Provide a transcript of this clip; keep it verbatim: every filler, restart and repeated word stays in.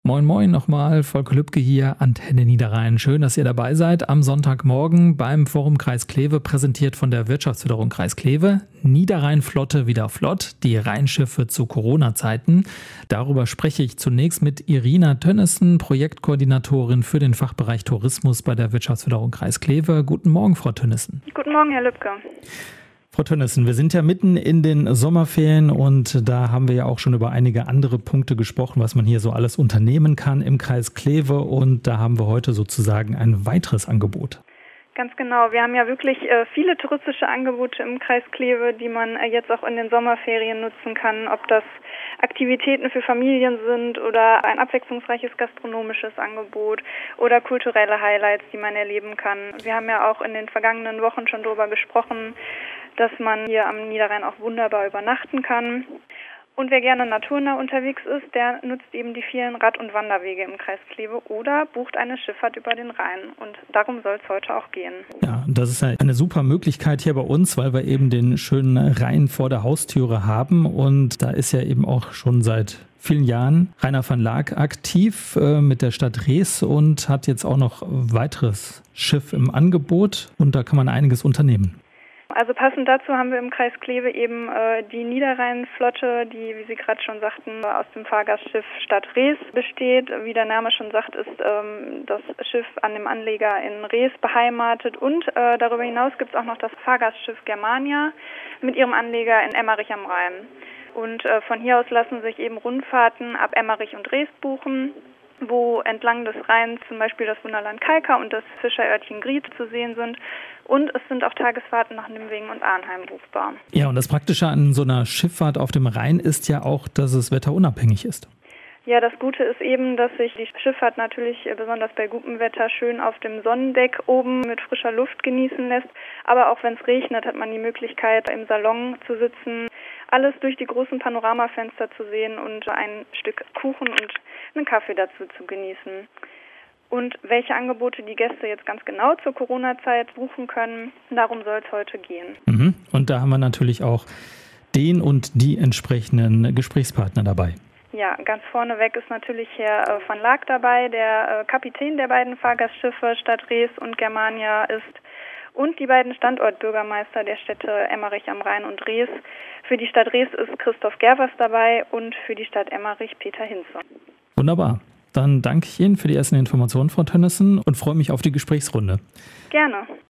Moin Moin nochmal, Volker Lübke hier, Antenne Niederrhein. Schön, dass ihr dabei seid am Sonntagmorgen beim Forum Kreis Kleve, präsentiert von der Wirtschaftsförderung Kreis Kleve. Niederrhein-Flotte wieder flott, die Rheinschiffe zu Corona-Zeiten. Darüber spreche ich zunächst mit Irina Tönnissen, Projektkoordinatorin für den Fachbereich Tourismus bei der Wirtschaftsförderung Kreis Kleve. Guten Morgen, Frau Tönnissen. Guten Morgen, Herr Lübke. Frau Tönnissen, wir sind ja mitten in den Sommerferien und da haben wir ja auch schon über einige andere Punkte gesprochen, was man hier so alles unternehmen kann im Kreis Kleve, und da haben wir heute sozusagen ein weiteres Angebot. Ganz genau. Wir haben ja wirklich äh, viele touristische Angebote im Kreis Kleve, die man äh, jetzt auch in den Sommerferien nutzen kann, ob das Aktivitäten für Familien sind oder ein abwechslungsreiches gastronomisches Angebot oder kulturelle Highlights, die man erleben kann. Wir haben ja auch in den vergangenen Wochen schon darüber gesprochen, dass man hier am Niederrhein auch wunderbar übernachten kann. Und wer gerne naturnah unterwegs ist, der nutzt eben die vielen Rad- und Wanderwege im Kreis Kleve oder bucht eine Schifffahrt über den Rhein. Und darum soll es heute auch gehen. Ja, das ist ja eine super Möglichkeit hier bei uns, weil wir eben den schönen Rhein vor der Haustüre haben. Und da ist ja eben auch schon seit vielen Jahren Rainer van Laak aktiv äh, mit der Stadt Rees und hat jetzt auch noch ein weiteres Schiff im Angebot. Und da kann man einiges unternehmen. Also passend dazu haben wir im Kreis Kleve eben äh, die Niederrhein-Flotte, die, wie Sie gerade schon sagten, aus dem Fahrgastschiff Stadt Rees besteht. Wie der Name schon sagt, ist ähm, das Schiff an dem Anleger in Rees beheimatet. Und äh, darüber hinaus gibt es auch noch das Fahrgastschiff Germania mit ihrem Anleger in Emmerich am Rhein. Und äh, von hier aus lassen sich eben Rundfahrten ab Emmerich und Rees buchen, wo entlang des Rheins zum Beispiel das Wunderland Kalka und das Fischerörtchen Griet zu sehen sind. Und es sind auch Tagesfahrten nach Nimwegen und Arnheim buchbar. Ja, und das Praktische an so einer Schifffahrt auf dem Rhein ist ja auch, dass es wetterunabhängig ist. Ja, das Gute ist eben, dass sich die Schifffahrt natürlich besonders bei gutem Wetter schön auf dem Sonnendeck oben mit frischer Luft genießen lässt. Aber auch wenn es regnet, hat man die Möglichkeit, im Salon zu sitzen, alles durch die großen Panoramafenster zu sehen und ein Stück Kuchen und einen Kaffee dazu zu genießen. Und welche Angebote die Gäste jetzt ganz genau zur Corona-Zeit buchen können, darum soll es heute gehen. Mhm. Und da haben wir natürlich auch den und die entsprechenden Gesprächspartner dabei. Ja, ganz vorneweg ist natürlich Herr van Laak dabei, der Kapitän der beiden Fahrgastschiffe Stadt Rees und Germania ist, und die beiden Standortbürgermeister der Städte Emmerich am Rhein und Rees. Für die Stadt Rees ist Christoph Gervers dabei und für die Stadt Emmerich Peter Hinze. Wunderbar. Dann danke ich Ihnen für die ersten Informationen, Frau Tönnissen, und freue mich auf die Gesprächsrunde. Gerne.